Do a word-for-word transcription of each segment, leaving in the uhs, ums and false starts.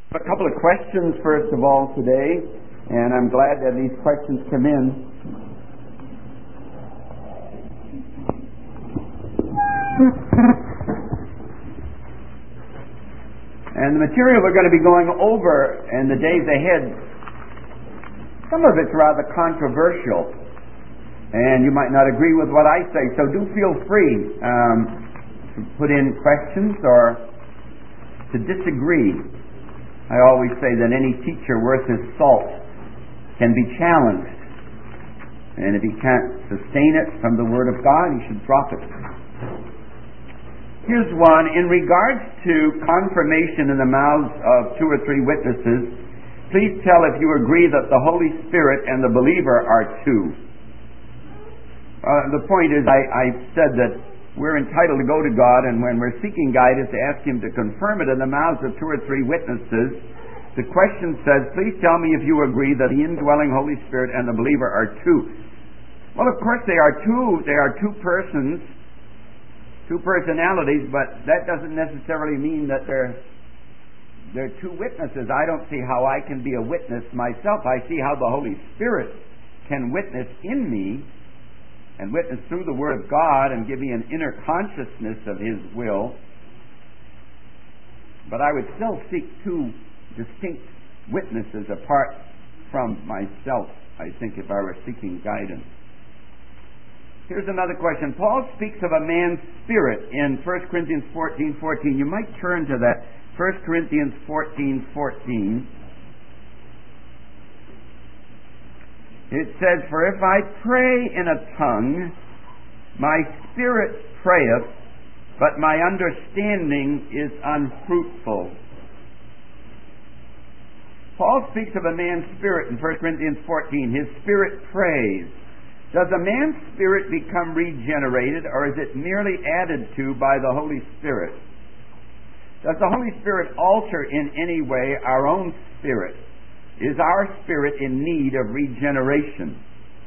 A couple of questions first of all today, and I'm glad that these questions come in. And the material we're going to be going over in the days ahead, some of it's rather controversial, and you might not agree with what I say, so do feel free um, to put in questions or to disagree. I always say that any teacher worth his salt can be challenged, and if he can't sustain it from the Word of God, he should drop it. Here's one. In regards to confirmation in the mouths of two or three witnesses, please tell if you agree that the Holy Spirit and the believer are two. Uh, the point is, I, I said that we're entitled to go to God, and when we're seeking guidance, to ask Him to confirm it in the mouths of two or three witnesses. The question says, please tell me if you agree that the indwelling Holy Spirit and the believer are two. Well, of course they are two. They are two persons, two personalities, but that doesn't necessarily mean that they're, they're two witnesses. I don't see how I can be a witness myself. I see how the Holy Spirit can witness in me, and witness through the Word of God and give me an inner consciousness of His will. But I would still seek two distinct witnesses apart from myself, I think, if I were seeking guidance. Here's another question. Paul speaks of a man's spirit in First Corinthians fourteen fourteen. You might turn to that. First Corinthians fourteen fourteen. It says, for if I pray in a tongue, my spirit prayeth, but my understanding is unfruitful. Paul speaks of a man's spirit in First Corinthians fourteen. His spirit prays. Does a man's spirit become regenerated, or is it merely added to by the Holy Spirit? Does the Holy Spirit alter in any way our own spirit? Is our spirit in need of regeneration?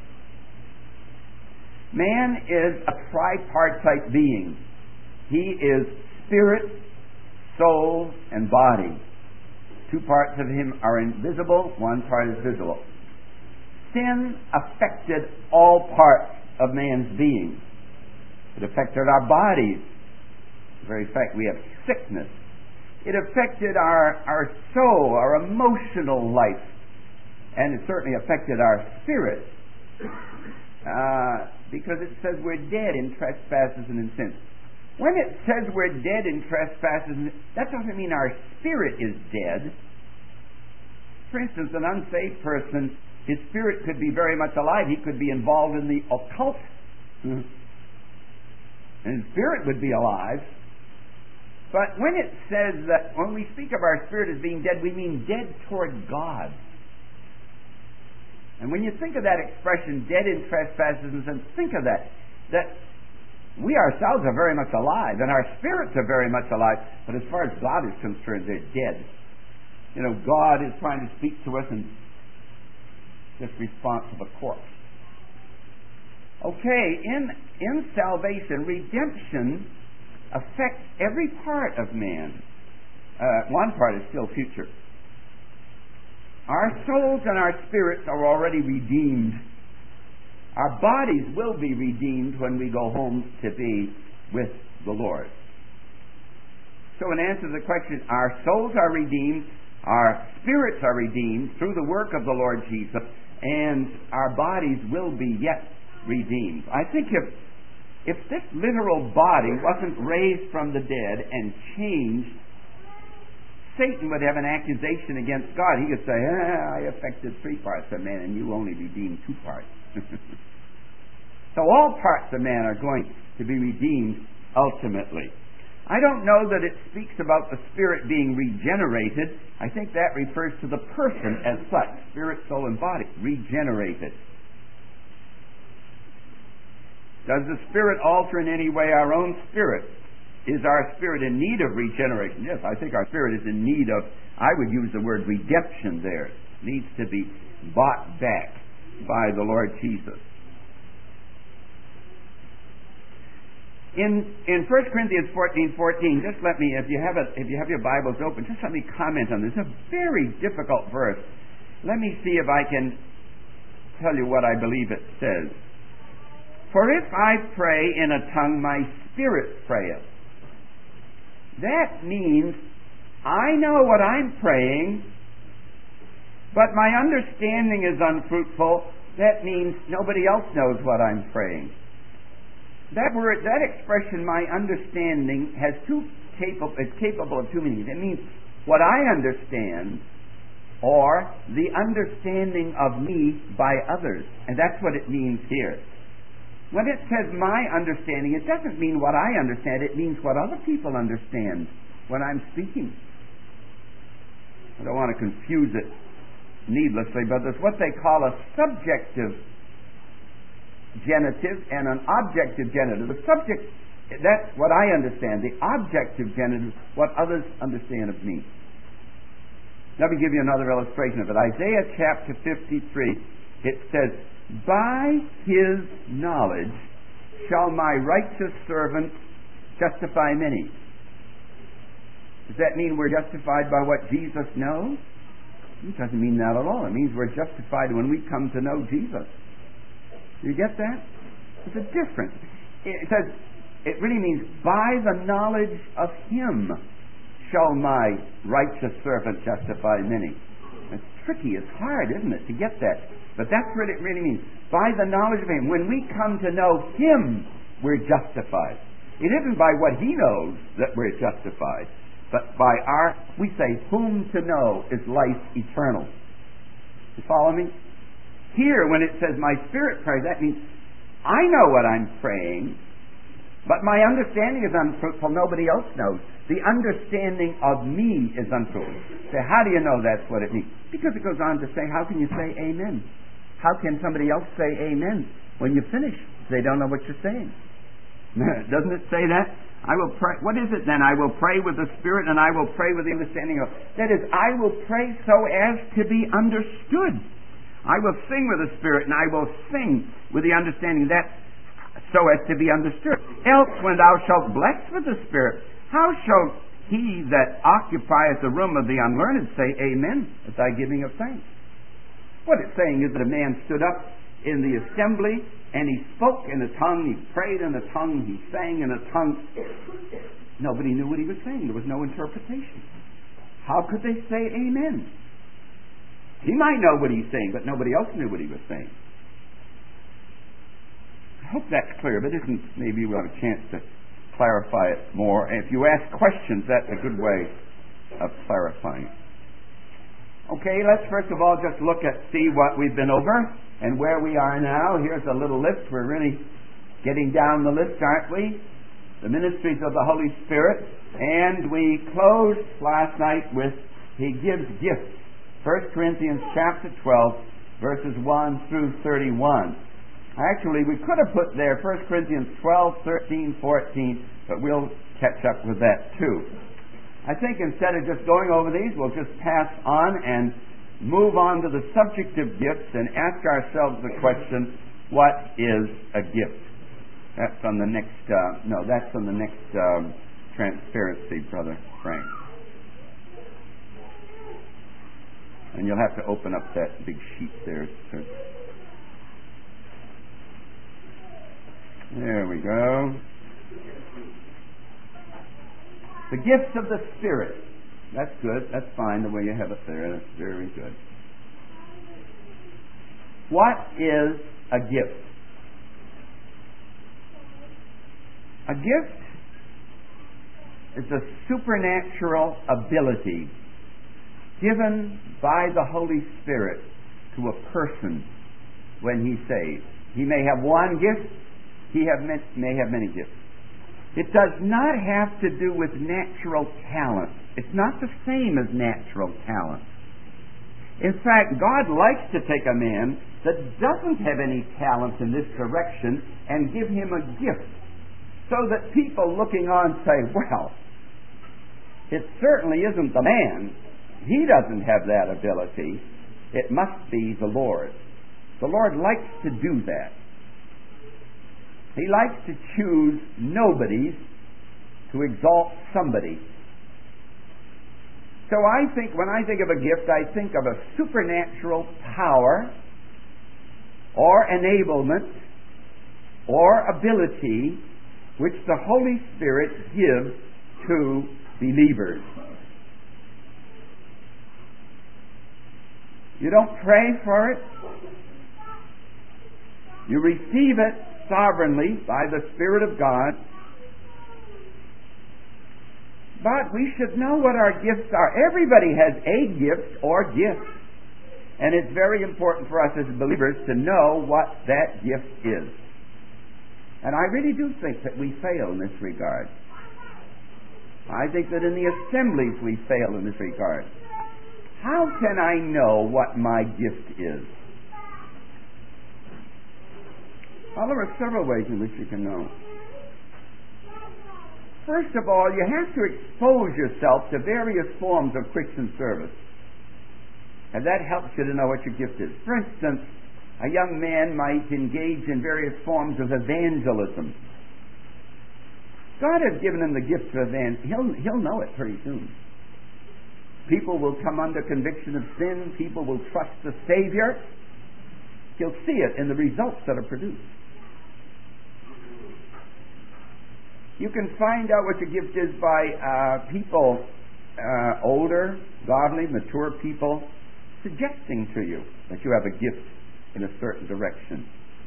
Man is a tripartite being. He is spirit, soul, and body. Two parts of him are invisible, one part is visible. Sin affected all parts of man's being. It affected our bodies. In very fact, we have sickness. It affected our, our soul, our emotional life, and it certainly affected our spirit, uh, because it says we're dead in trespasses and in sins. When it says we're dead in trespasses, that doesn't mean our spirit is dead. For instance, an unsaved person, his spirit could be very much alive. He could be involved in the occult, and his spirit would be alive. But when it says that, when we speak of our spirit as being dead, we mean dead toward God. And when you think of that expression, dead in trespasses and sins, think of that. That we ourselves are very much alive, and our spirits are very much alive, but as far as God is concerned, they're dead. You know, God is trying to speak to us in just response of a corpse. Okay, in, in salvation, redemption affects every part of man. Uh, one part is still future. Our souls and our spirits are already redeemed. Our bodies will be redeemed when we go home to be with the Lord. So in answer to the question, our souls are redeemed, our spirits are redeemed through the work of the Lord Jesus, and our bodies will be yet redeemed. I think if If this literal body wasn't raised from the dead and changed, Satan would have an accusation against God. He could say, ah, I affected three parts of man and you only redeemed two parts. So all parts of man are going to be redeemed ultimately. I don't know that it speaks about the spirit being regenerated. I think that refers to the person as such, spirit, soul, and body, regenerated. Does the Spirit alter in any way our own spirit? Is our spirit in need of regeneration? Yes, I think our spirit is in need of, I would use the word redemption there. It needs to be bought back by the Lord Jesus. In in First Corinthians fourteen fourteen, just let me, if you have a, if you have your Bibles open, just let me comment on this. It's a very difficult verse. Let me see if I can tell you what I believe it says. For if I pray in a tongue, my spirit prayeth. That means I know what I'm praying, but my understanding is unfruitful. That means nobody else knows what I'm praying. That word, that expression, my understanding, has two capable, it's capable of two meanings. It means what I understand, or the understanding of me by others. And that's what it means here. When it says my understanding, it doesn't mean what I understand, it means what other people understand when I'm speaking. I don't want to confuse it needlessly, but there's what they call a subjective genitive and an objective genitive. The subject, that's what I understand. The objective genitive, what others understand of me. Let me give you another illustration of it. Isaiah chapter fifty-three, it says, by his knowledge shall my righteous servant justify many. Does that mean we're justified by what Jesus knows? It doesn't mean that at all. It means we're justified when we come to know Jesus. You get that? It's a difference. It says, it really means, by the knowledge of him shall my righteous servant justify many. It's tricky, it's hard, isn't it, to get that? But that's what it really means. By the knowledge of him. When we come to know him, we're justified. It isn't by what he knows that we're justified, but by our, we say, whom to know is life eternal. You follow me? Here, when it says my spirit prays, that means I know what I'm praying, but my understanding is unfruitful. Nobody else knows. The understanding of me is unfruitful. So how do you know that's what it means? Because it goes on to say, how can you say amen? How can somebody else say amen when you finish? They don't know what you're saying. Doesn't it say that? I will pray. What is it then? I will pray with the Spirit, and I will pray with the understanding of. That is, I will pray so as to be understood. I will sing with the Spirit, and I will sing with the understanding that so as to be understood. Else, when thou shalt bless with the Spirit, how shall he that occupieth the room of the unlearned say amen at thy giving of thanks? What it's saying is that a man stood up in the assembly, and he spoke in a tongue, he prayed in a tongue, he sang in a tongue. Nobody knew what he was saying. There was no interpretation. How could they say amen? He might know what he's saying, but nobody else knew what he was saying. I hope that's clear, but isn't maybe we'll have a chance to clarify it more. And if you ask questions, that's a good way of clarifying. Okay, let's first of all just look at, see what we've been over and where we are now. Here's a little list. We're really getting down the list, aren't we? The ministries of the Holy Spirit. And we closed last night with He gives gifts. First Corinthians chapter twelve, verses one through thirty-one. Actually, we could have put there First Corinthians twelve, thirteen, fourteen, but we'll catch up with that too. I think instead of just going over these, we'll just pass on and move on to the subject of gifts and ask ourselves the question, what is a gift? That's on the next, uh, no, that's on the next um, transparency, Brother Frank. And you'll have to open up that big sheet there. There we go. The gifts of the Spirit. That's good. That's fine the way you have it there. That's very good. What is a gift? A gift is a supernatural ability given by the Holy Spirit to a person when he's saved. He may have one gift, he have many, may have many gifts. It does not have to do with natural talent. It's not the same as natural talent. In fact, God likes to take a man that doesn't have any talent in this direction and give him a gift, so that people looking on say, well, it certainly isn't the man. He doesn't have that ability. It must be the Lord. The Lord likes to do that. He likes to choose nobodies to exalt somebody. So I think, when I think of a gift, I think of a supernatural power or enablement or ability which the Holy Spirit gives to believers. You don't pray for it. You receive it sovereignly by the Spirit of God. But we should know what our gifts are. Everybody has a gift or gifts. And it's very important for us as believers to know what that gift is. And I really do think that we fail in this regard. I think that in the assemblies we fail in this regard. How can I know what my gift is? Well, there are several ways in which you can know. First of all, you have to expose yourself to various forms of Christian service. And that helps you to know what your gift is. For instance, a young man might engage in various forms of evangelism. God has given him the gift of evangelism. He'll, he'll know it pretty soon. People will come under conviction of sin. People will trust the Savior. He'll see it in the results that are produced. You can find out what your gift is by uh, people, uh, older, godly, mature people, suggesting to you that you have a gift in a certain direction.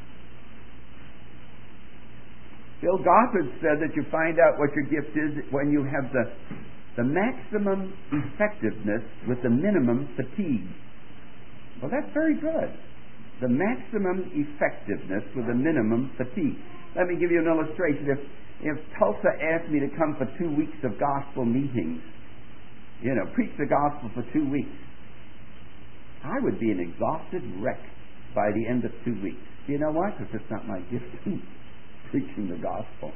Bill Gothard said that you find out what your gift is when you have the, the maximum effectiveness with the minimum fatigue. Well, that's very good. The maximum effectiveness with the minimum fatigue. Let me give you an illustration. If If Tulsa asked me to come for two weeks of gospel meetings, you know, preach the gospel for two weeks, I would be an exhausted wreck by the end of two weeks. You know why? Because it's not my gift, preaching the gospel.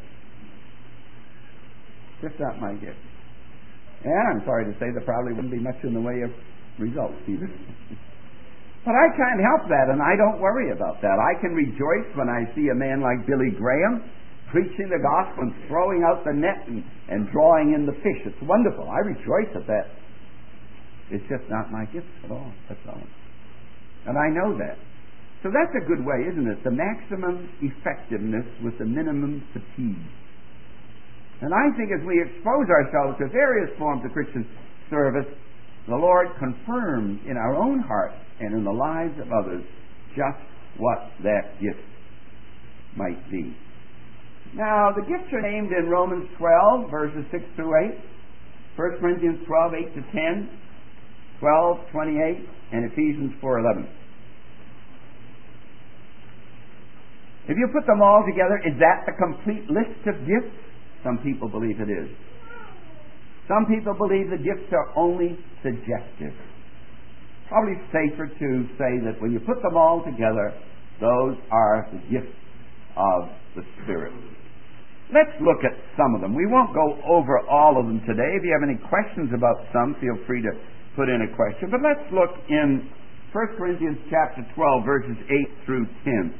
Just not my gift. And I'm sorry to say there probably wouldn't be much in the way of results either. But I can't help that, and I don't worry about that. I can rejoice when I see a man like Billy Graham preaching the gospel and throwing out the net and, and drawing in the fish. It's wonderful. I rejoice at that. It's just not my gift at all. That's all. And I know that. So that's a good way, isn't it? The maximum effectiveness with the minimum fatigue. And I think as we expose ourselves to various forms of Christian service, the Lord confirms in our own hearts and in the lives of others just what that gift might be. Now, the gifts are named in Romans twelve, verses six through eight, First Corinthians twelve, eight to ten, twelve, twenty-eight, and Ephesians four, eleven. If you put them all together, is that the complete list of gifts? Some people believe it is. Some people believe the gifts are only suggestive. Probably safer to say that when you put them all together, those are the gifts of the Spirit. Let's look at some of them. We won't go over all of them today. If you have any questions about some, feel free to put in a question. But let's look in First Corinthians chapter twelve, verses eight through ten.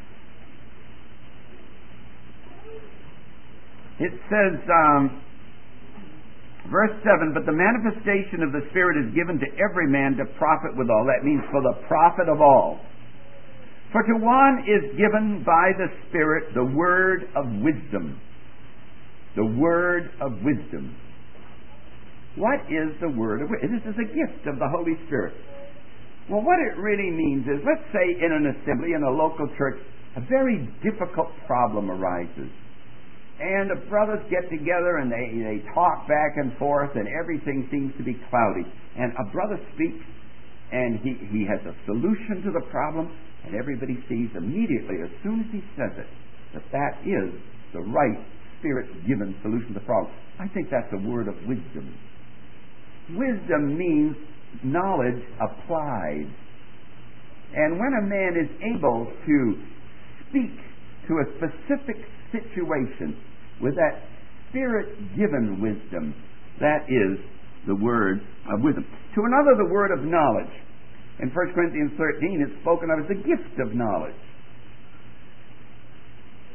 It says, um, verse seven, but the manifestation of the Spirit is given to every man to profit withal. That means for the profit of all. For to one is given by the Spirit the word of wisdom. The word of wisdom. What is the word of wisdom? This is a gift of the Holy Spirit. Well, what it really means is, let's say in an assembly, in a local church, a very difficult problem arises. And the brothers get together and they, they talk back and forth and everything seems to be cloudy. And a brother speaks and he, he has a solution to the problem, and everybody sees immediately, as soon as he says it, that that is the right Spirit-given solution to the problem. I think that's a word of wisdom. Wisdom means knowledge applied. And when a man is able to speak to a specific situation with that Spirit-given wisdom, that is the word of wisdom. To another, the word of knowledge. In First Corinthians thirteen, it's spoken of as the gift of knowledge.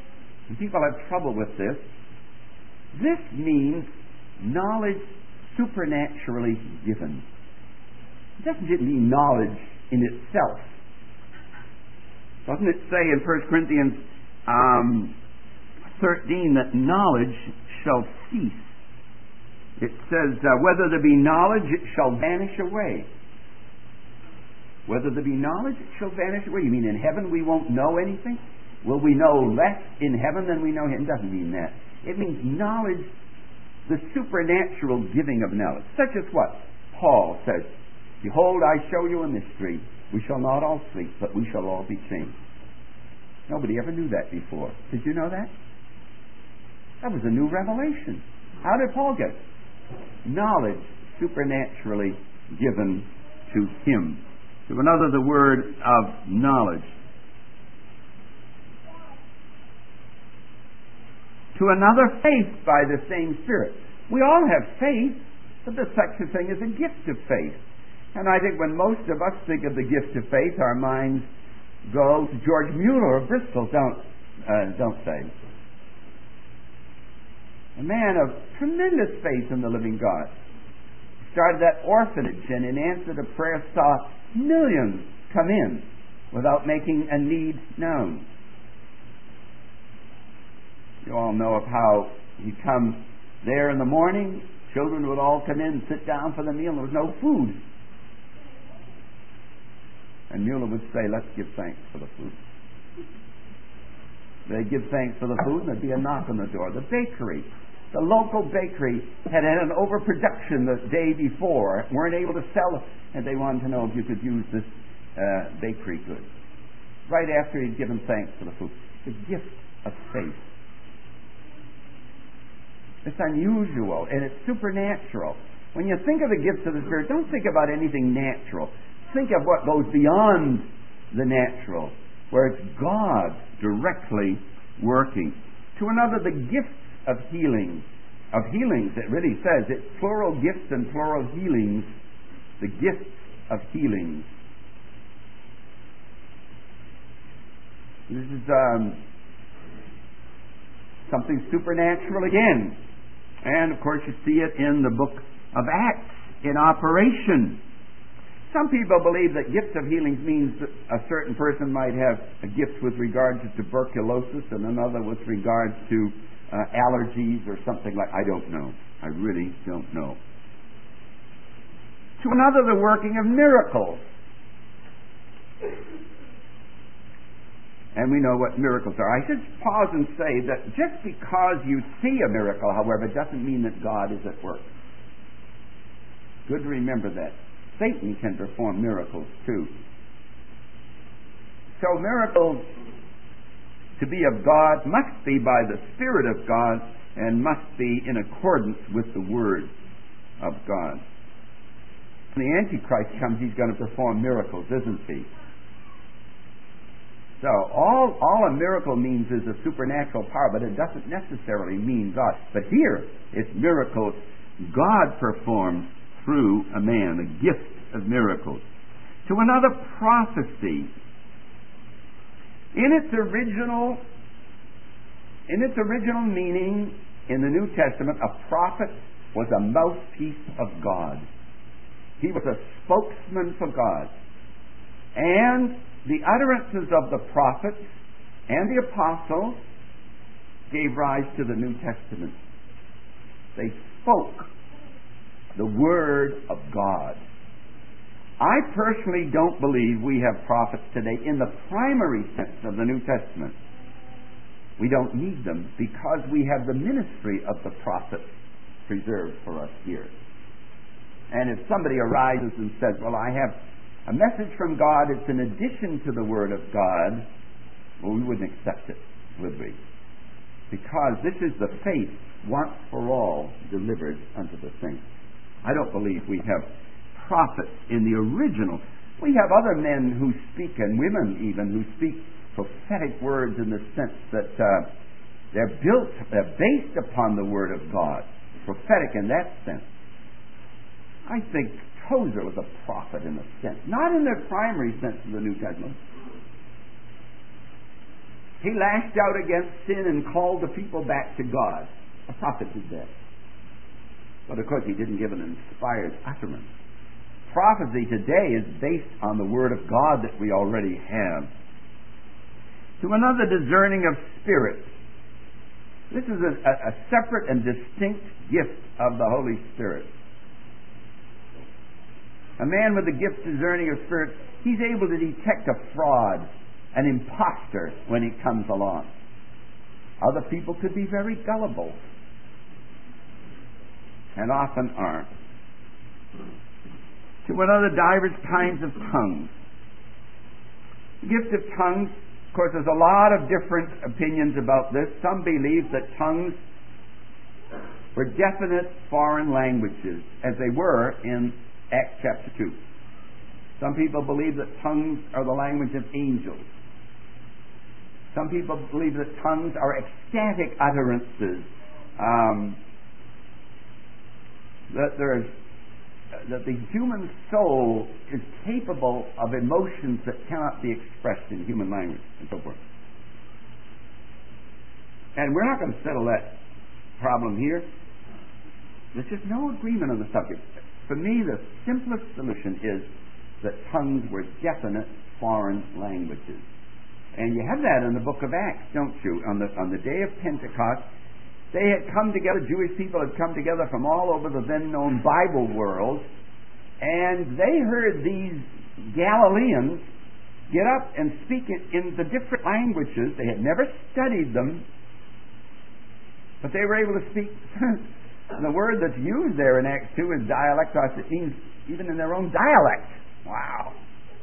And people have trouble with this. This means knowledge supernaturally given. It doesn't mean knowledge in itself. Doesn't it say in First Corinthians um, thirteen that knowledge shall cease? It says, uh, whether there be knowledge, it shall vanish away. Whether there be knowledge, it shall vanish away. You mean in heaven we won't know anything? Will we know less in heaven than we know here? It doesn't mean that. It means knowledge, the supernatural giving of knowledge. Such as what? Paul says, behold, I show you a mystery. We shall not all sleep, but we shall all be changed. Nobody ever knew that before. Did you know that? That was a new revelation. How did Paul get it? Knowledge supernaturally given to him. To another, the word of knowledge. To another, faith by the same Spirit. We all have faith, but there's such a thing as a gift of faith. And I think when most of us think of the gift of faith, our minds go to George Mueller of Bristol, don't, uh, don't they? A man of tremendous faith in the living God. Started that orphanage and in answer to prayer saw millions come in without making a need known. You all know of how he'd come there in the morning, children would all come in and sit down for the meal, and there was no food. And Mueller would say, let's give thanks for the food. They'd give thanks for the food, and there'd be a knock on the door. The bakery, the local bakery had had an overproduction the day before, weren't able to sell it, and they wanted to know if you could use this uh, bakery good. Right after he'd given thanks for the food. The gift of faith. It's unusual, and it's supernatural. When you think of the gifts of the Spirit, don't think about anything natural. Think of what goes beyond the natural, where it's God directly working. To another, the gifts of healing. Of healings, it really says. It's plural gifts and plural healings. The gifts of healings. This is um, something supernatural again. And, of course, you see it in the book of Acts in operation. Some people believe that gifts of healings means that a certain person might have a gift with regard to tuberculosis and another with regard to uh, allergies or something like. I don't know. I really don't know. To another, the working of miracles. And we know what miracles are. I should pause and say that just because you see a miracle, however, doesn't mean that God is at work. Good to remember that. Satan can perform miracles too. So miracles, to be of God, must be by the Spirit of God and must be in accordance with the Word of God. When the Antichrist comes, he's going to perform miracles, isn't he? So all, all a miracle means is a supernatural power, but it doesn't necessarily mean God. But here, it's miracles God performs through a man, a gift of miracles. To another, prophecy. In its original, in its original meaning in the New Testament, a prophet was a mouthpiece of God. He was a spokesman for God. And the utterances of the prophets and the apostles gave rise to the New Testament. They spoke the Word of God. I personally don't believe we have prophets today in the primary sense of the New Testament. We don't need them because we have the ministry of the prophet preserved for us here. And if somebody arises and says, well, I have a message from God, it's in addition to the Word of God, well, we wouldn't accept it, would we? Because this is the faith once for all delivered unto the saints. I don't believe we have prophets in the original. We have other men who speak, and women even, who speak prophetic words in the sense that uh, they're built, they're based upon the Word of God. Prophetic in that sense. I think Tozer was a prophet in a sense, not in the primary sense of the New Testament. He lashed out against sin and called the people back to God. A prophet did that. But of course he didn't give an inspired utterance. Prophecy today is based on the Word of God that we already have. To another, discerning of spirits. This is a, a, a separate and distinct gift of the Holy Spirit. A man with the gift of discerning of spirits, he's able to detect a fraud, an impostor when he comes along. Other people could be very gullible, and often aren't. To another, divers kinds of tongues. The gift of tongues, of course, there's a lot of different opinions about this. Some believe that tongues were definite foreign languages, as they were in Acts chapter two. Some people believe that tongues are the language of angels. Some people believe that tongues are ecstatic utterances. Um, that there's that the human soul is capable of emotions that cannot be expressed in human language, and so forth. And we're not going to settle that problem here. There's just no agreement on the subject. For me, the simplest solution is that tongues were definite foreign languages. And you have that in the book of Acts, don't you? On the, on the day of Pentecost, they had come together, Jewish people had come together from all over the then known Bible world, and they heard these Galileans get up and speak in, in the different languages. They had never studied them, but they were able to speak. The word that's used there in Acts two is dialectos. It means even in their own dialect. Wow.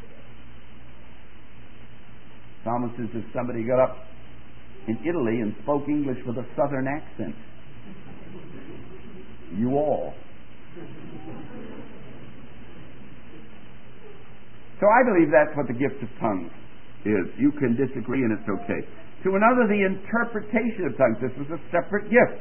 It's almost as if somebody got up in Italy and spoke English with a southern accent. You all. So I believe that's what the gift of tongues is. You can disagree and it's okay. To another, the interpretation of tongues. This was a separate gift.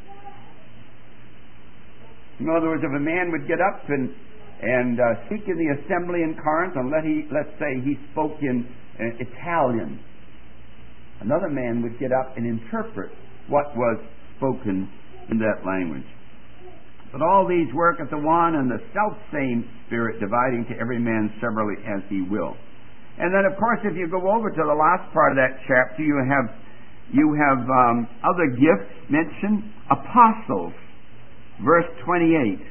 In other words, if a man would get up and and uh, speak in the assembly in Corinth, and let he let's say he spoke in uh, Italian, another man would get up and interpret what was spoken in that language. But all these work at the one and the self-same Spirit, dividing to every man severally as he will. And then, of course, if you go over to the last part of that chapter, you have you have um, other gifts mentioned. Apostles, verse twenty-eight.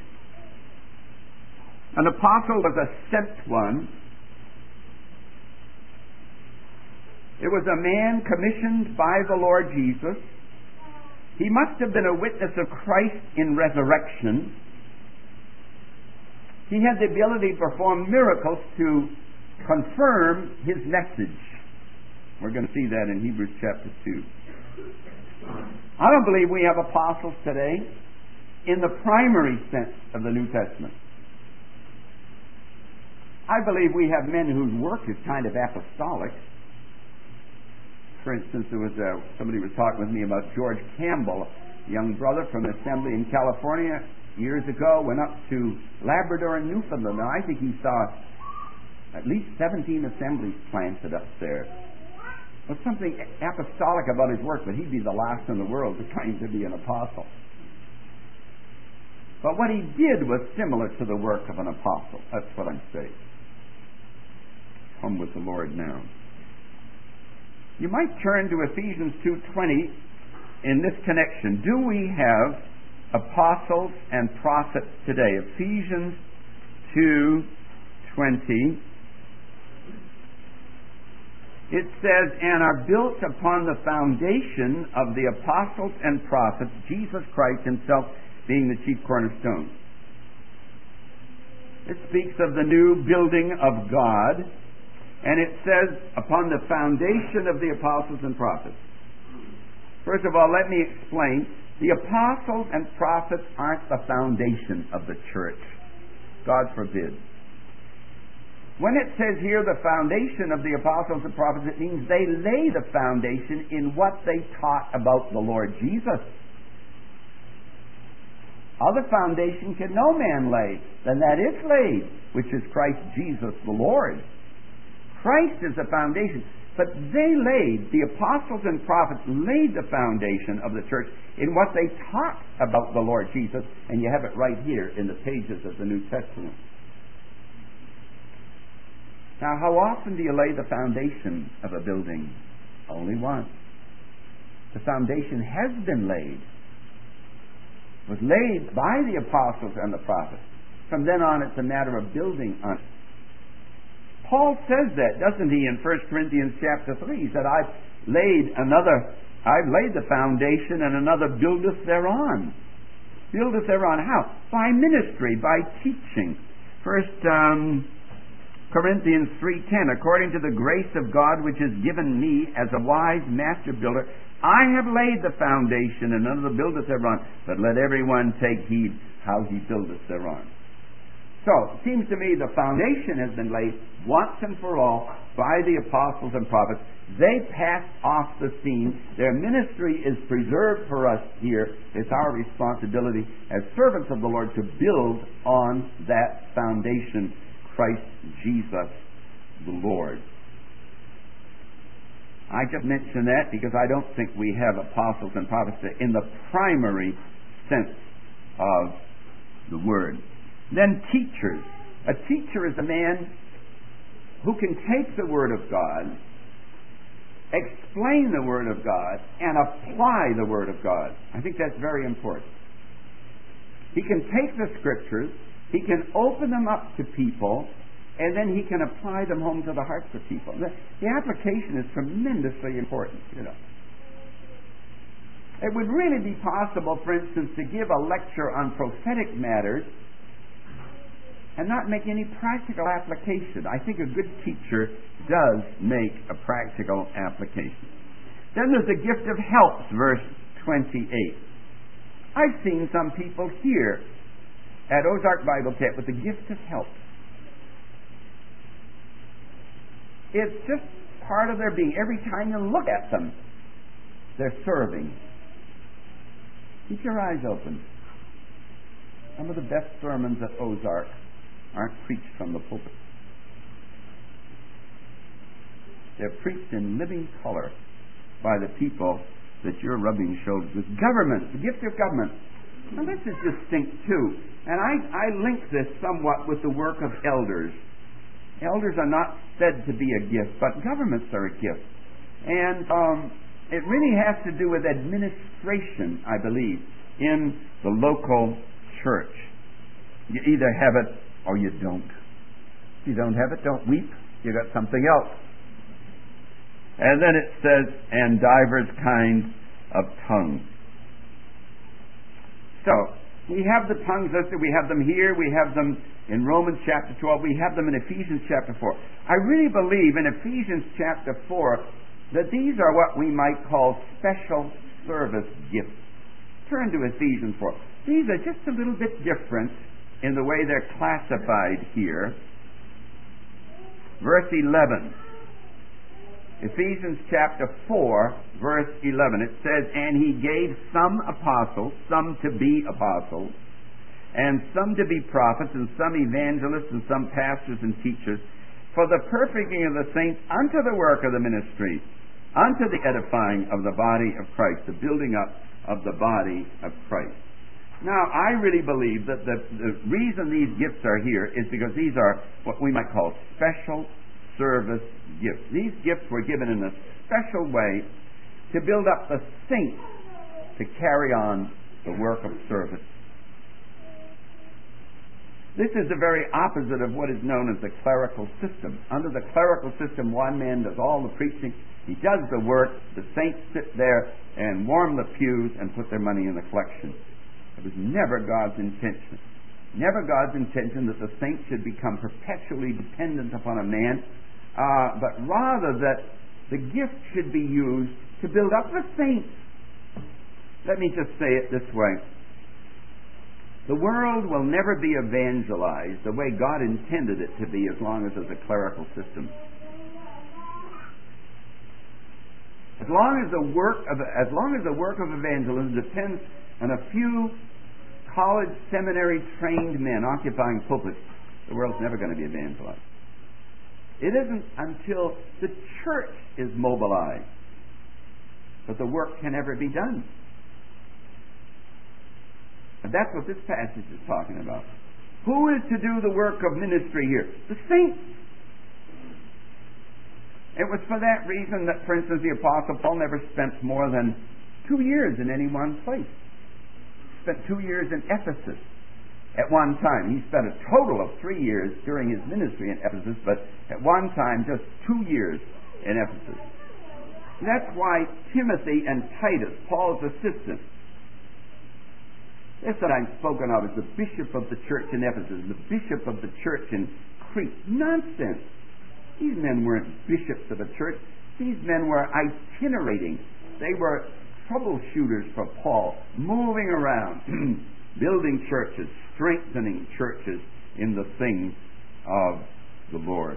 An apostle was a sent one. It was a man commissioned by the Lord Jesus. He must have been a witness of Christ in resurrection. He had the ability to perform miracles to confirm his message. We're going to see that in Hebrews chapter two. I don't believe we have apostles today in the primary sense of the New Testament. I believe we have men whose work is kind of apostolic. For instance, there was a, somebody was talking with me about George Campbell, a young brother from an assembly in California years ago, went up to Labrador and Newfoundland, and I think he saw at least seventeen assemblies planted up there. There's something apostolic about his work, but he'd be the last in the world to claim to be an apostle. But what he did was similar to the work of an apostle. That's what I'm saying. Come with the Lord now. You might turn to Ephesians two twenty in this connection. Do we have apostles and prophets today? Ephesians two twenty. It says, and are built upon the foundation of the apostles and prophets, Jesus Christ himself being the chief cornerstone. It speaks of the new building of God. And it says, upon the foundation of the apostles and prophets. First of all, let me explain. The apostles and prophets aren't the foundation of the church. God forbid. When it says here the foundation of the apostles and prophets, it means they lay the foundation in what they taught about the Lord Jesus. Other foundation can no man lay than that is laid, which is Christ Jesus the Lord. Christ is the foundation. But they laid, the apostles and prophets laid the foundation of the church in what they taught about the Lord Jesus, and you have it right here in the pages of the New Testament. Now, how often do you lay the foundation of a building? Only once. The foundation has been laid. It was laid by the apostles and the prophets. From then on, it's a matter of building on it. Paul says that, doesn't he, in First Corinthians chapter three? He said, I've laid another, I've laid the foundation, and another buildeth thereon. Buildeth thereon how? By ministry, by teaching. First um, Corinthians three ten, according to the grace of God which is given me as a wise master builder, I have laid the foundation, and another buildeth thereon. But let everyone take heed how he buildeth thereon. So, it seems to me the foundation has been laid once and for all by the apostles and prophets. They passed off the scene. Their ministry is preserved for us here. It's our responsibility as servants of the Lord to build on that foundation, Christ Jesus the Lord. I just mention that because I don't think we have apostles and prophets in the primary sense of the word. Then teachers. A teacher is a man who can take the Word of God, explain the Word of God, and apply the Word of God. I think that's very important. He can take the Scriptures, he can open them up to people, and then he can apply them home to the hearts of people. The, the application is tremendously important, you know. It would really be possible, for instance, to give a lecture on prophetic matters and not make any practical application. I think a good teacher does make a practical application. Then there's the gift of helps, verse twenty-eight. I've seen some people here at Ozark Bible Camp with the gift of helps. It's just part of their being. Every time you look at them, they're serving. Keep your eyes open. Some of the best sermons at Ozark aren't preached from the pulpit. They're preached in living color by the people that you're rubbing shoulders with. Government, the gift of government. Now this is distinct too. And I, I link this somewhat with the work of elders. Elders are not said to be a gift, but governments are a gift. And um, it really has to do with administration, I believe, in the local church. You either have it or you don't. If you don't have it, don't weep. You got something else. And then it says, and divers kinds of tongues. So, we have the tongues listed. We have them here. We have them in Romans chapter twelve. We have them in Ephesians chapter four. I really believe in Ephesians chapter four that these are what we might call special service gifts. Turn to Ephesians four. These are just a little bit different in the way they're classified here. Verse eleven. Ephesians chapter four, verse eleven. It says, and he gave some apostles, some to be apostles, and some to be prophets, and some evangelists, and some pastors and teachers, for the perfecting of the saints unto the work of the ministry, unto the edifying of the body of Christ, the building up of the body of Christ. Now, I really believe that the, the reason these gifts are here is because these are what we might call special service gifts. These gifts were given in a special way to build up the saints to carry on the work of service. This is the very opposite of what is known as the clerical system. Under the clerical system, one man does all the preaching, he does the work, the saints sit there and warm the pews and put their money in the collection. It was never God's intention. Never God's intention that the saints should become perpetually dependent upon a man, uh, but rather that the gift should be used to build up the saints. Let me just say it this way. The world will never be evangelized the way God intended it to be as long as there's a clerical system. As long as the work of as long as the work of evangelism depends on a few college, seminary trained men occupying pulpits, the world's never going to be evangelized. It isn't until the church is mobilized that the work can ever be done. And that's what this passage is talking about. Who is to do the work of ministry here? The saints. It was for that reason that, for instance, the Apostle Paul never spent more than two years in any one place. He spent two years in Ephesus at one time. He spent a total of three years during his ministry in Ephesus, but at one time just two years in Ephesus. And that's why Timothy and Titus, Paul's assistants, they're sometimes spoken of as the bishop of the church in Ephesus, the bishop of the church in Crete. Nonsense. These men weren't bishops of a church. These men were itinerating. They were troubleshooters for Paul, moving around, building churches, strengthening churches in the things of the Lord.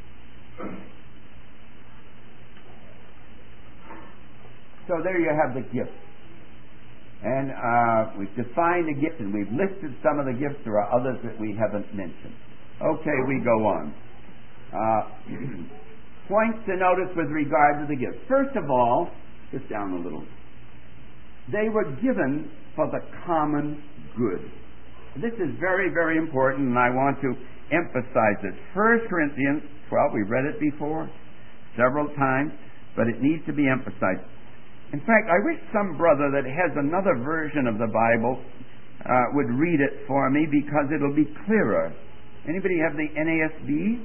So there you have the gifts. And uh, we've defined the gifts and we've listed some of the gifts. There are others that we haven't mentioned. Okay, we go on. Uh, points to notice with regard to the gifts. First of all, just down a little. They were given for the common good. This is very, very important, and I want to emphasize this. First Corinthians twelve, we've read it before several times, but it needs to be emphasized. In fact, I wish some brother that has another version of the Bible uh, would read it for me, because it'll be clearer. Anybody have the N A S B?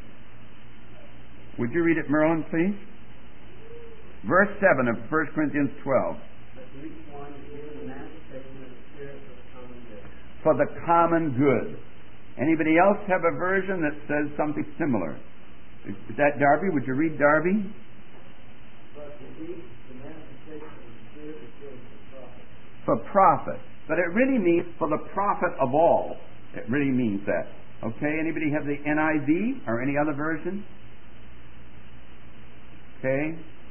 Would you read it, Merlin, please? Verse seven of First Corinthians twelve. For the common good. Anybody else have a version that says something similar? Is, is that Darby? Would you read Darby? For profit. But it really means for the profit of all. It really means that. Okay, anybody have the N I V or any other version? Okay.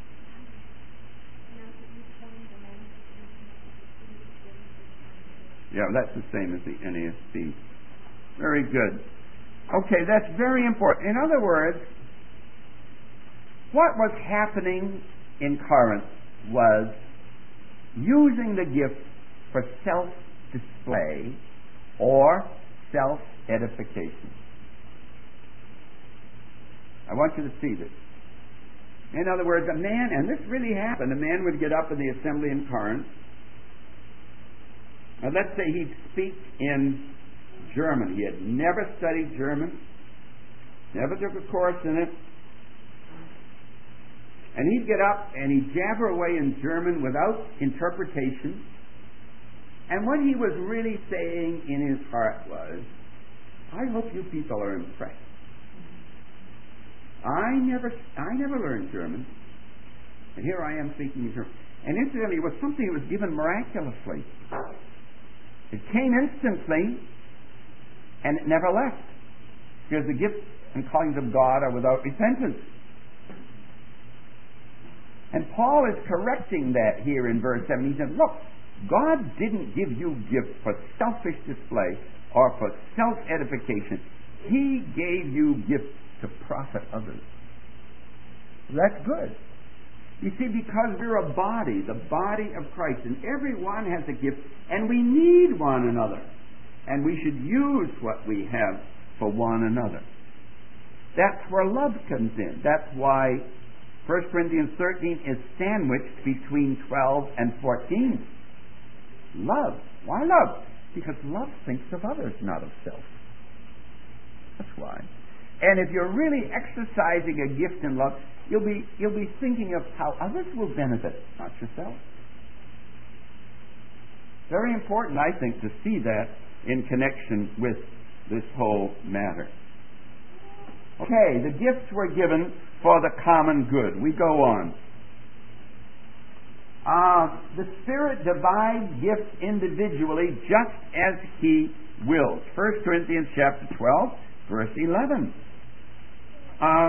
Yeah, that's the same as the N A S B. Very good. Okay, that's very important. In other words, what was happening in Corinth was using the gift for self-display or self-edification. I want you to see this. In other words, a man, and this really happened, a man would get up in the assembly in Corinth, and let's say he'd speak in German. He had never studied German, never took a course in it, and he'd get up and he'd jabber away in German without interpretation. And what he was really saying in his heart was, I hope you people are impressed. I never I never learned German, and here I am speaking in German. And incidentally, it was something that was given miraculously. It came instantly, and it never left. Because the gifts and callings of God are without repentance. And Paul is correcting that here in verse seven. He said, look, God didn't give you gifts for selfish display or for self-edification. He gave you gifts to profit others. That's good. You see, because we're a body, the body of Christ, and everyone has a gift, and we need one another. And we should use what we have for one another. That's where love comes in. That's why First Corinthians thirteen is sandwiched between twelve and fourteen. Love. Why love? Because love thinks of others, not of self. That's why. And if you're really exercising a gift in love, you'll be you'll be thinking of how others will benefit, not yourself. Very important, I think, to see that in connection with this whole matter. Okay, the gifts were given for the common good. We go on. Uh, the Spirit divides gifts individually just as He wills. First Corinthians chapter twelve, verse eleven. Uh,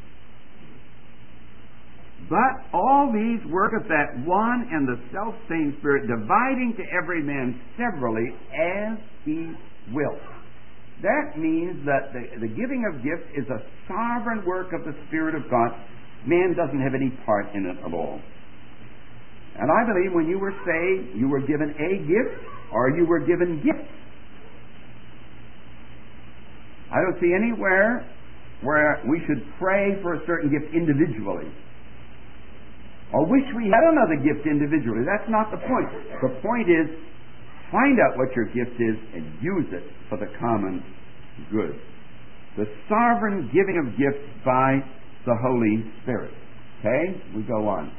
but all these work of that one and the self-same Spirit, dividing to every man severally as He wills. That means that the, the giving of gifts is a sovereign work of the Spirit of God. Man doesn't have any part in it at all. And I believe when you were saved, you were given a gift or you were given gifts. I don't see anywhere where we should pray for a certain gift individually or wish we had another gift individually. That's not the point. The point is, find out what your gift is and use it for the common good. The sovereign giving of gifts by the Holy Spirit. Okay? We go on.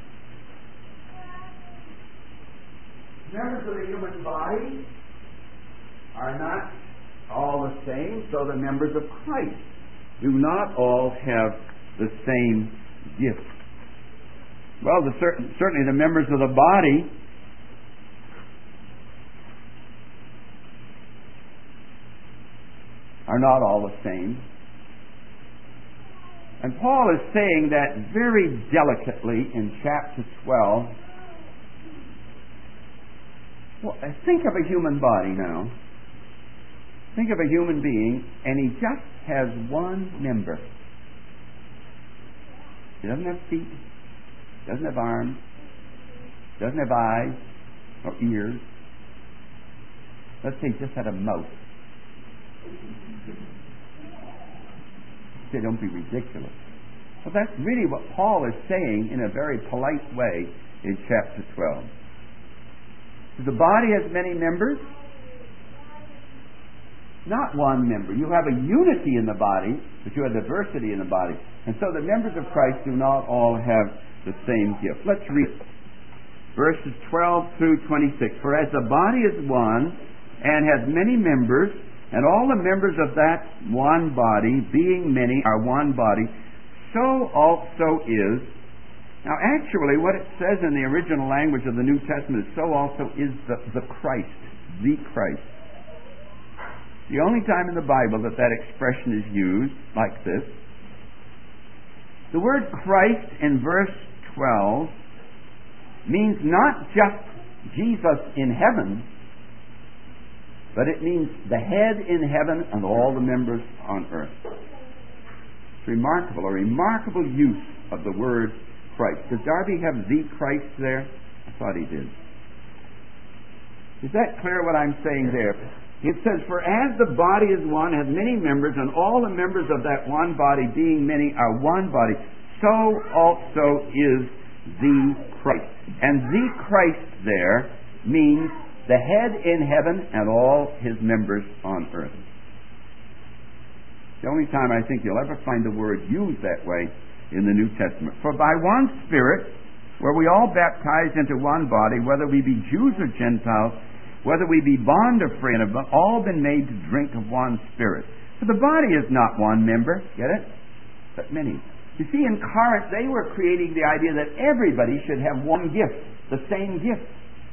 Members of the human body are not all the same, so the members of Christ do not all have the same gift. Well, the certain, certainly the members of the body are not all the same. And Paul is saying that very delicately in chapter twelve. Well, think of a human body now. Think of a human being, and he just has one member. He doesn't have feet, doesn't have arms, doesn't have eyes or ears. Let's say he just had a mouth. Say, don't be ridiculous. Well, that's really what Paul is saying in a very polite way in chapter twelve. The body has many members. Not one member. You have a unity in the body, but you have diversity in the body. And so the members of Christ do not all have the same gift. Let's read verses twelve through twenty-six. For as the body is one and has many members, and all the members of that one body, being many, are one body, so also is. Now actually what it says in the original language of the New Testament is so also is the, the Christ, the Christ. The only time in the Bible that that expression is used like this. The word Christ in verse twelve means not just Jesus in heaven, but it means the head in heaven and all the members on earth. It's remarkable, a remarkable use of the word Christ. Does Darby have the Christ there? I thought he did. Is that clear what I'm saying there? It says, for as the body is one, has many members, and all the members of that one body, being many, are one body, so also is the Christ. And the Christ there means the head in heaven and all his members on earth. The only time I think you'll ever find the word used that way in the New Testament. For by one Spirit were we all baptized into one body, whether we be Jews or Gentiles, whether we be bond or free, and have all been made to drink of one Spirit. For the body is not one member, get it? But many. You see, in Corinth, they were creating the idea that everybody should have one gift, the same gift.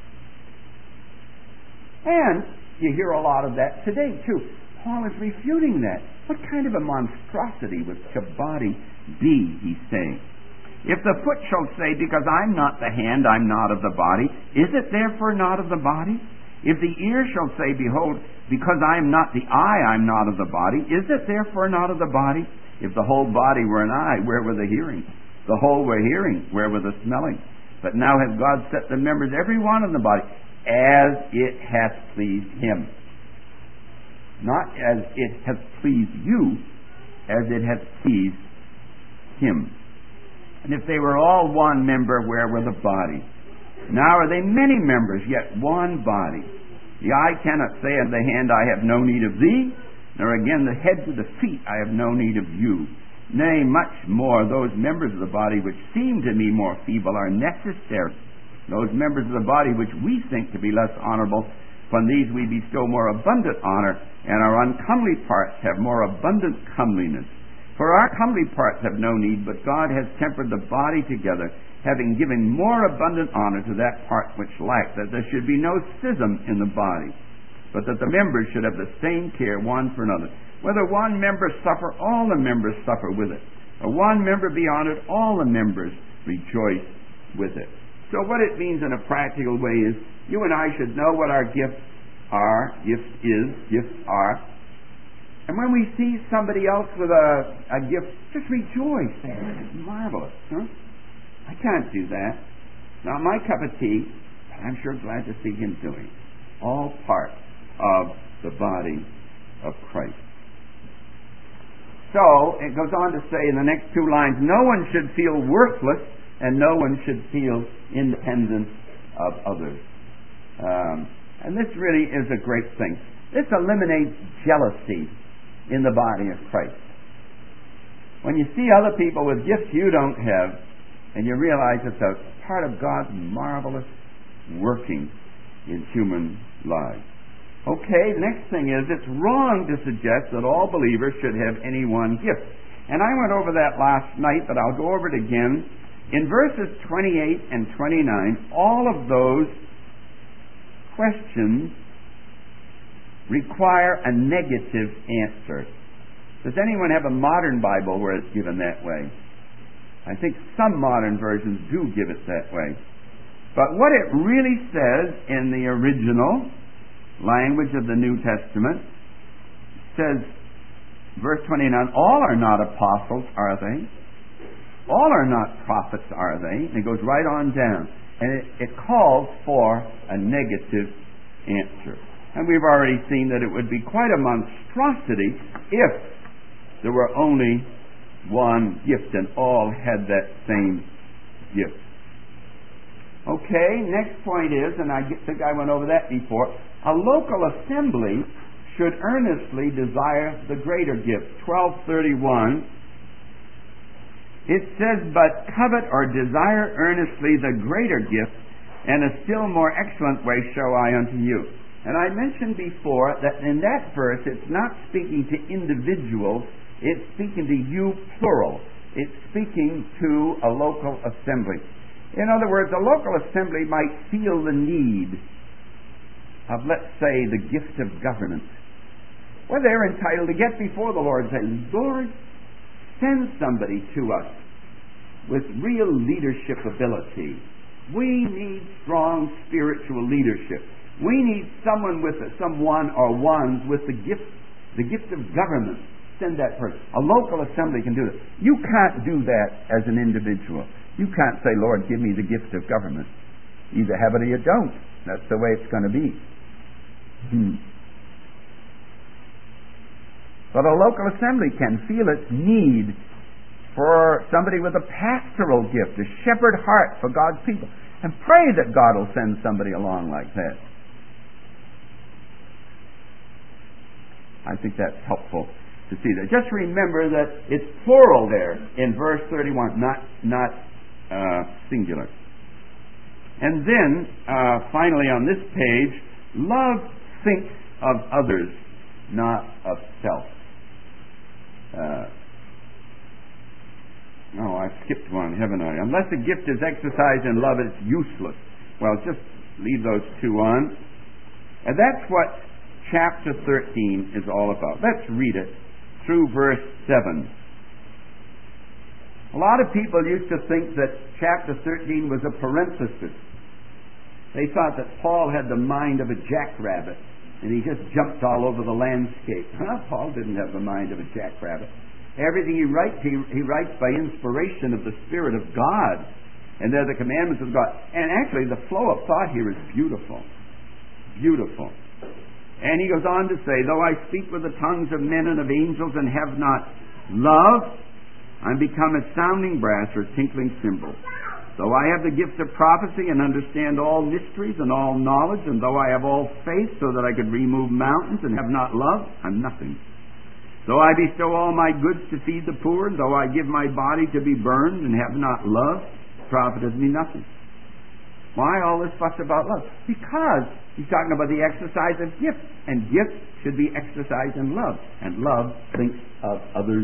And you hear a lot of that today, too. Paul is refuting that. What kind of a monstrosity would such a body be, he's saying? If the foot shall say, because I'm not the hand, I'm not of the body, is it therefore not of the body? If the ear shall say, behold, because I am not the eye, I am not of the body, is it therefore not of the body? If the whole body were an eye, where were the hearing? The whole were hearing, where were the smelling? But now hath God set the members, every one in the body, as it hath pleased him. Not as it hath pleased you, as it hath pleased him. And if they were all one member, where were the body? Now are they many members, yet one body. The eye cannot say of the hand, I have no need of thee, nor again the head to the feet, I have no need of you. Nay, much more, those members of the body which seem to me more feeble are necessary. Those members of the body which we think to be less honorable, upon these we bestow more abundant honor, and our uncomely parts have more abundant comeliness. For our comely parts have no need, but God has tempered the body together, having given more abundant honor to that part which lacked, that there should be no schism in the body, but that the members should have the same care one for another. Whether one member suffer, all the members suffer with it. Or one member be honored, all the members rejoice with it. So what it means in a practical way is, you and I should know what our gifts are, gifts is, gifts are, And when we see somebody else with a, a gift, just rejoice. That's marvelous, huh? I can't do that. Not my cup of tea, but I'm sure glad to see him doing it. All part of the body of Christ. So, it goes on to say in the next two lines, no one should feel worthless and no one should feel independent of others. Um, and this really is a great thing. This eliminates jealousy in the body of Christ. When you see other people with gifts you don't have, and you realize it's a part of God's marvelous working in human lives. Okay, the next thing is it's wrong to suggest that all believers should have any one gift. And I went over that last night, but I'll go over it again. In verses twenty-eight and twenty-nine, all of those questions require a negative answer. Does anyone have a modern Bible where it's given that way? I think some modern versions do give it that way. But what it really says in the original language of the New Testament says, verse twenty-nine, all are not apostles, are they? All are not prophets, are they? And it goes right on down. And it, it calls for a negative answer. And we've already seen that it would be quite a monstrosity if there were only one gift and all had that same gift. Okay, next point is, and I think I went over that before, a local assembly should earnestly desire the greater gift. twelve thirty-one, it says, but covet or desire earnestly the greater gift, and a still more excellent way show I unto you. And I mentioned before that in that verse it's not speaking to individuals, it's speaking to you plural. It's speaking to a local assembly. In other words, a local assembly might feel the need of, let's say, the gift of governance. Well, they're entitled to get before the Lord and say, Lord, send somebody to us with real leadership ability. We need strong spiritual leadership. We need someone with someone or ones with the gift, the gift of government. Send that person. A local assembly can do that. You can't do that as an individual. You can't say, Lord, give me the gift of government. Either have it or you don't. That's the way it's going to be. Hmm. But a local assembly can feel its need for somebody with a pastoral gift, a shepherd heart for God's people, and pray that God will send somebody along like that. I think that's helpful to see that. Just remember that it's plural there in verse thirty-one, not not uh, singular. And then, uh, finally on this page, love thinks of others, not of self. Uh, oh, I skipped one, haven't I? Unless a gift is exercised in love, it's useless. Well, just leave those two on. And that's what chapter thirteen is all about. Let's read it through verse seven. A lot of people used to think that chapter thirteen was a parenthesis. They thought that Paul had the mind of a jackrabbit and he just jumped all over the landscape. Huh? Paul didn't have the mind of a jackrabbit. Everything he writes, he, he writes by inspiration of the Spirit of God. And they're the commandments of God. And actually the flow of thought here is beautiful. Beautiful. And he goes on to say, though I speak with the tongues of men and of angels and have not love, I'm become a sounding brass or tinkling cymbal. Though I have the gift of prophecy and understand all mysteries and all knowledge, and though I have all faith so that I could remove mountains and have not love, I'm nothing. Though I bestow all my goods to feed the poor, and though I give my body to be burned and have not love, profiteth me nothing. Why all this fuss about love? Because he's talking about the exercise of gifts, and gifts should be exercised in love, and love thinks of others.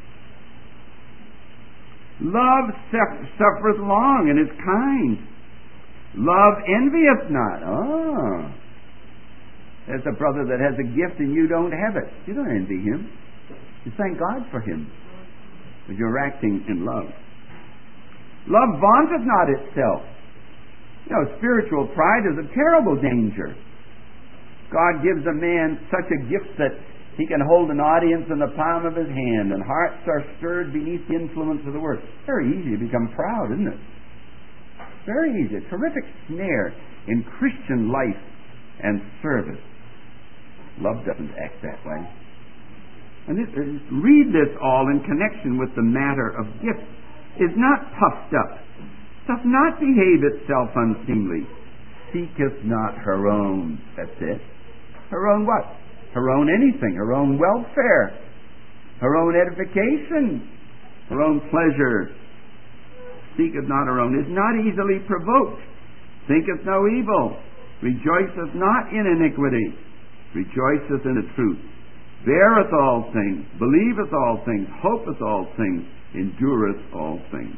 Love suffereth long and is kind. Love envieth not. Oh. There's a brother that has a gift and you don't have it. You don't envy him. You thank God for him. Because you're acting in love. Love vaunteth not itself. You know, spiritual pride is a terrible danger. God gives a man such a gift that He can hold an audience in the palm of his hand, and hearts are stirred beneath the influence of the Word. It's very easy to become proud, isn't it? Very easy. A terrific snare in Christian life and service. Love doesn't act that way. And this, read this all in connection with the matter of gifts. Is not puffed up, doth not behave itself unseemly, seeketh not her own. That's it. Her own what? Her own anything, her own welfare, her own edification, her own pleasure. Seeketh not her own, is not easily provoked, thinketh no evil, rejoiceth not in iniquity, rejoiceth in the truth, beareth all things, believeth all things, hopeth all things, endureth all things.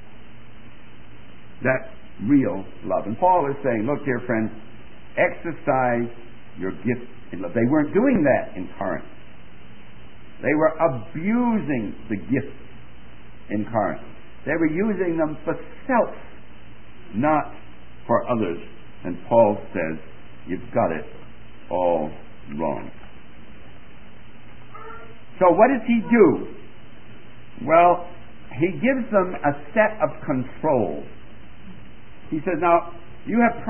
That's real love. And Paul is saying, look, dear friends, exercise your gifts in love. They weren't doing that in Corinth. They were abusing the gifts in Corinth. They were using them for self, not for others. And Paul says, you've got it all wrong. So what does he do? Well, he gives them a set of controls. He says, now, you have